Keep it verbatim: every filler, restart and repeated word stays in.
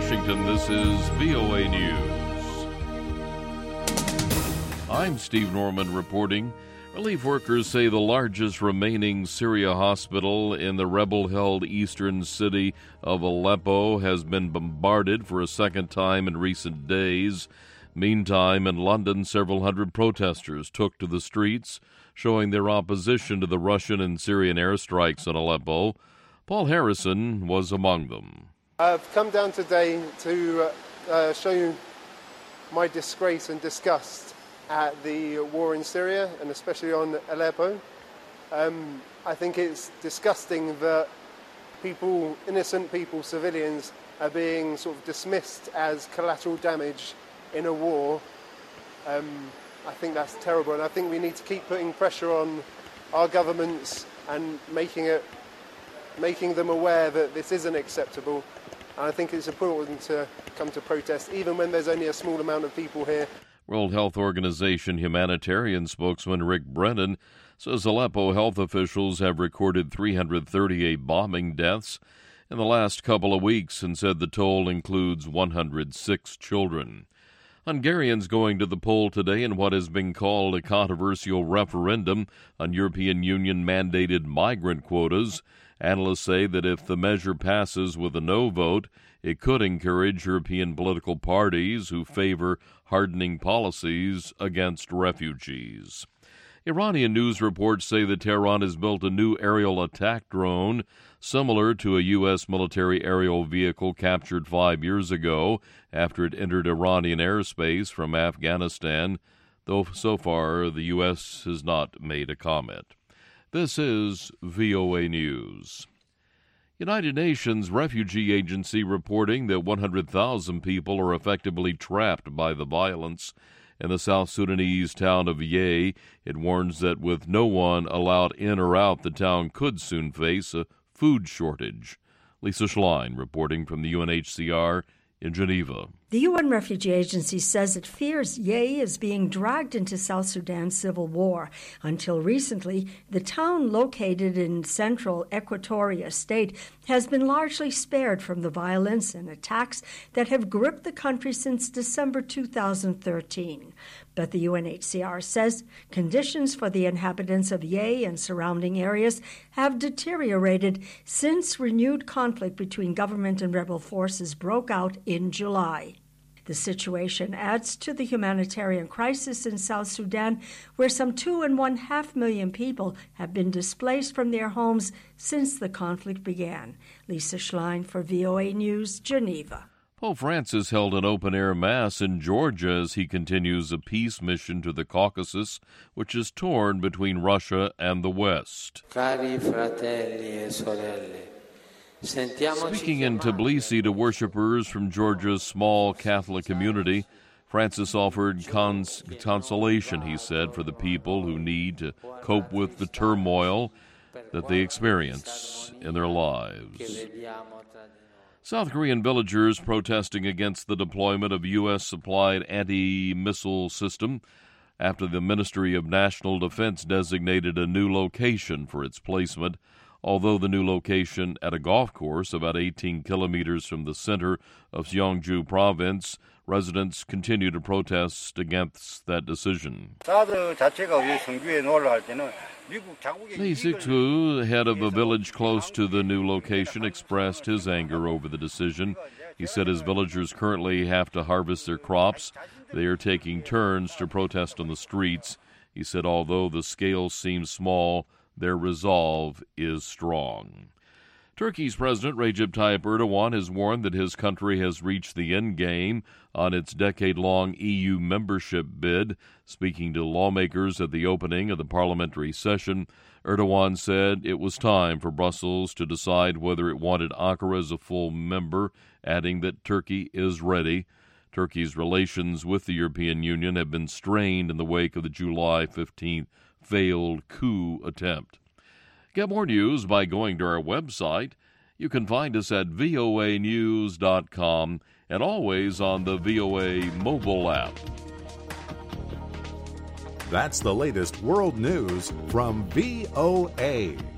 Washington, this is V O A News. I'm Steve Norman reporting. Relief workers say the largest remaining Syria hospital in the rebel-held eastern city of Aleppo has been bombarded for a second time in recent days. Meantime, in London, several hundred protesters took to the streets, showing their opposition to the Russian and Syrian airstrikes on Aleppo. Paul Harrison was among them. I've come down today to uh, show you my disgrace and disgust at the war in Syria, and especially on Aleppo. Um, I think it's disgusting that people, innocent people, civilians, are being sort of dismissed as collateral damage in a war. Um, I think that's terrible, and I think we need to keep putting pressure on our governments and making it, making them aware that this isn't acceptable. And I think it's important to come to protest, even when there's only a small amount of people here. World Health Organization humanitarian spokesman Rick Brennan says Aleppo health officials have recorded three hundred thirty-eight bombing deaths in the last couple of weeks and said the toll includes one hundred six children. Hungarians going to the poll today in what has been called a controversial referendum on European Union-mandated migrant quotas. Analysts say that if the measure passes with a no vote, it could encourage European political parties who favor hardening policies against refugees. Iranian news reports say that Tehran has built a new aerial attack drone similar to a U S military aerial vehicle captured five years ago after it entered Iranian airspace from Afghanistan, though so far the U S has not made a comment. This is V O A News. United Nations Refugee Agency reporting that one hundred thousand people are effectively trapped by the violence in the South Sudanese town of Yei. It warns that with no one allowed in or out, the town could soon face a food shortage. Lisa Schlein reporting from the U N H C R in Geneva. The U N Refugee Agency says it fears Yei is being dragged into South Sudan's civil war. Until recently, the town located in central Equatoria state has been largely spared from the violence and attacks that have gripped the country since December two thousand thirteen. But the U N H C R says conditions for the inhabitants of Yei and surrounding areas have deteriorated since renewed conflict between government and rebel forces broke out in July. The situation adds to the humanitarian crisis in South Sudan, where some two and one half million people have been displaced from their homes since the conflict began. Lisa Schlein for V O A News, Geneva. Pope Francis held an open-air mass in Georgia as he continues a peace mission to the Caucasus, which is torn between Russia and the West. Cari fratelli e sorelle, Speaking in Tbilisi to worshippers from Georgia's small Catholic community, Francis offered cons- consolation, he said, for the people who need to cope with the turmoil that they experience in their lives. South Korean villagers protesting against the deployment of U S-supplied anti-missile system after the Ministry of National Defense designated a new location for its placement. Although the new location at a golf course about eighteen kilometers from the center of Gyeongju province, residents continue to protest against that decision. Lee Sik-soo, head of a village close to the new location, expressed his anger over the decision. He said his villagers currently have to harvest their crops. They are taking turns to protest on the streets. He said although the scale seems small, their resolve is strong. Turkey's President Recep Tayyip Erdogan has warned that his country has reached the end game on its decade-long E U membership bid. Speaking to lawmakers at the opening of the parliamentary session, Erdogan said it was time for Brussels to decide whether it wanted Ankara as a full member, adding that Turkey is ready. Turkey's relations with the European Union have been strained in the wake of the July fifteenth failed coup attempt. Get more news by going to our website. You can find us at V O A news dot com and always on the V O A mobile app. That's the latest world news from V O A.